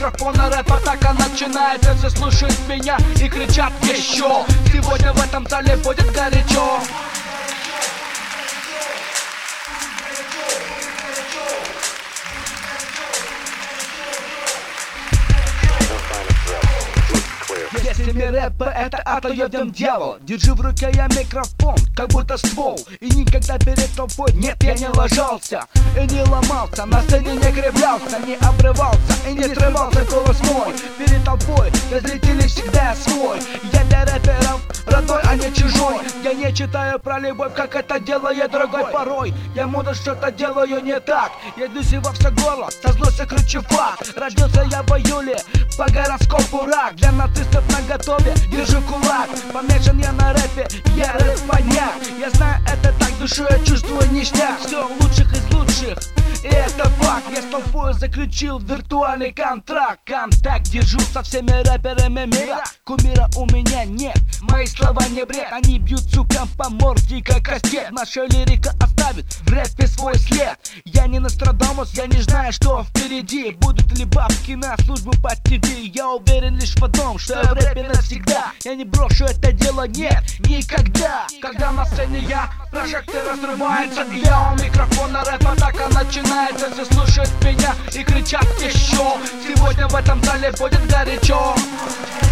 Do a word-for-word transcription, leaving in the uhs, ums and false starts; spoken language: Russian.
микрофона рэп атака начинается. Все слушают меня и кричат еще. Сегодня в этом зале будет горячо. Если не рэп, это отдаём дьявол. Держу в руке я микрофон, как будто ствол. И никогда перед толпой, нет, я не ложался и не ломался, на сцене не кривлялся, не обрывался и не срывался голос мой. Перед толпой для зрителей всегда свой. Я для рэперов родной, а не чужой. Я не читаю про любовь, как это делает другой. Порой я может что-то делаю не так. Я дюсь во все горло, со злостью кричу факт. Родился я в июле, по гороскопу рак. Для нацистов на готове, держу кулак. Помешан я на рэпе, я рэп-маньяк. Я знаю это так, душой я чувствую ништяк. Все лучших из лучших, и это факт. Я с толпой заключил виртуальный контракт. Контакт держу со всеми рэперами мира. Кумира у меня нет, мои слова не бред. Они бьют сукам по морде, как кастет. Наша лирика оставит в рэпе свой след. Я не Нострадамус, я не знаю, что впереди. Будут ли бабки на службу по ТВ. Я уверен лишь в одном, что я в рэпе навсегда. Я не брошу это дело, нет, никогда. Когда на сцене я, прожектор разрывается, и я у микрофона, рэп атака начинается. Все слушают меня и кричат еще. Сегодня в этом зале будет горячо.